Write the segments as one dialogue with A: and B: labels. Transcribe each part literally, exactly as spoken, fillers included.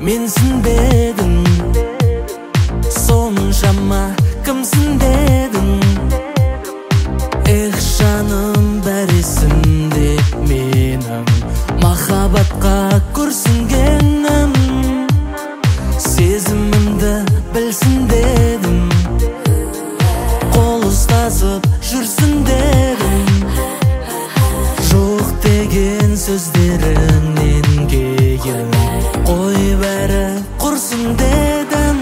A: менсің дедің, соншама кімсің дедің. Эх, жаным бәресінде менің махаббатқа көрсінгенім, сезімімді білсін дедім, қол ұстасып жүрсін дедім. Жоқ деген сөздеріңнен кейін ой бәрі құрсын дедім.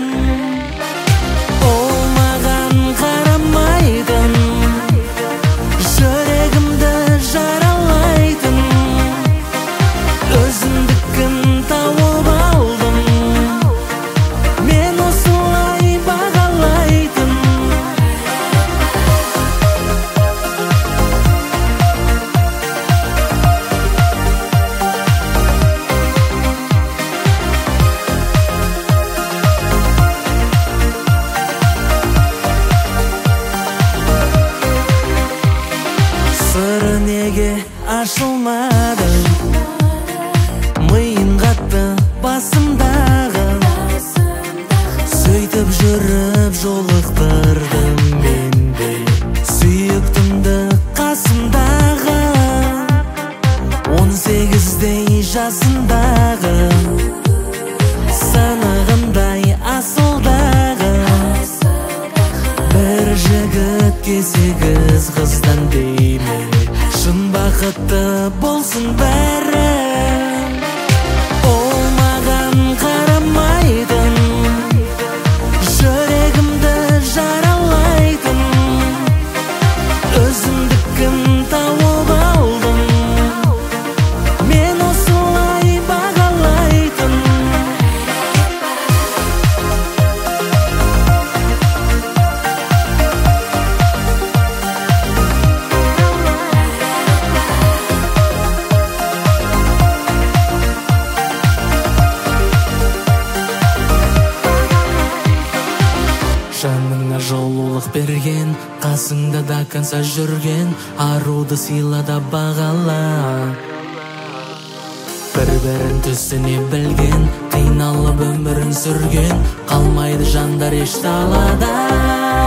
A: Ол маған қарамайтын, жүрегімді жаралайтын, өзімдікін тауып алдым, мен осылай бағалайтын. Сыры неге ашылмады, миым қатты басымдағы, сөйтіп жүріп жолықтырдым мен де сүйіктімді қасымдағы. Он сегіздей жасындағы, сынығымдай асылдағы, бір жігітке сегіз қыздан деймін, шын бақытты болсын бәрі. Ол маған қарамайтын, жүрегімді жаралайтын, өзімдікін тауып алдым, мен осылай бағалайтын. Жаныңа жылулық берген, қасыңда да канса жүрген, аруды сыйла да бағала. Бір-бірін түсіне білген, қиналып өмірін сүрген, қалмайды жандар еш талада.